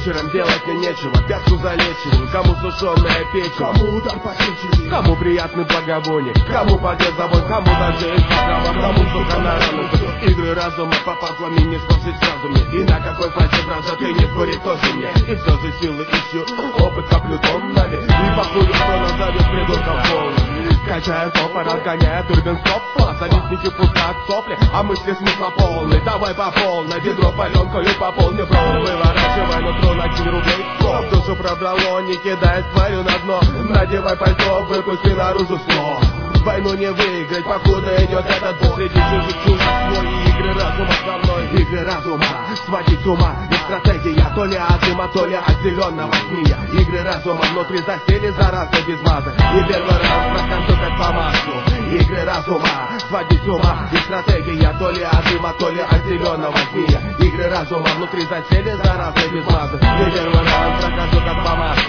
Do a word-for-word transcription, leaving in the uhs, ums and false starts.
вечером делать мне нечего, пятку залечиваю. Кому сушеная печень, кому удар по печени, кому приятный благовоние, кому пакет забой, кому даже инстаграм, кому сука на рану. Игры разума по пазлами не сложить сразу мне. И на какой фразе фраза ты не спорит тоже мне. И все же силы ищу, опыт коплю тоннами. И похуй, кто назовет придурком полным. Качая топор, разгоняя турбин стоп. Завистники пускают сопли, а мысли смысла полный. Давай по полной, ведро паленкою пополню бро. Выворачивай нутро на кинь рублей. В душу пробрало, не кидай твою на дно. Надевай пальто, выпусти наружу снова. Войну не выиграть, покуда идет этот бой. Среди чужих чужих свой, игры разума со мной. Игры разума, сводить с ума. И стратегия, то ли от дыма, то ли от зеленого змея. Игры разума внутри засели, зараза без мазы. И первый раз проканцу как по маслу. Игры разума, сводить с ума. И стратегия, то ли от дыма, то ли от зеленого змея. Игры разума внутри засели, зараза без мазы. И первый раз проканцу как по маслу.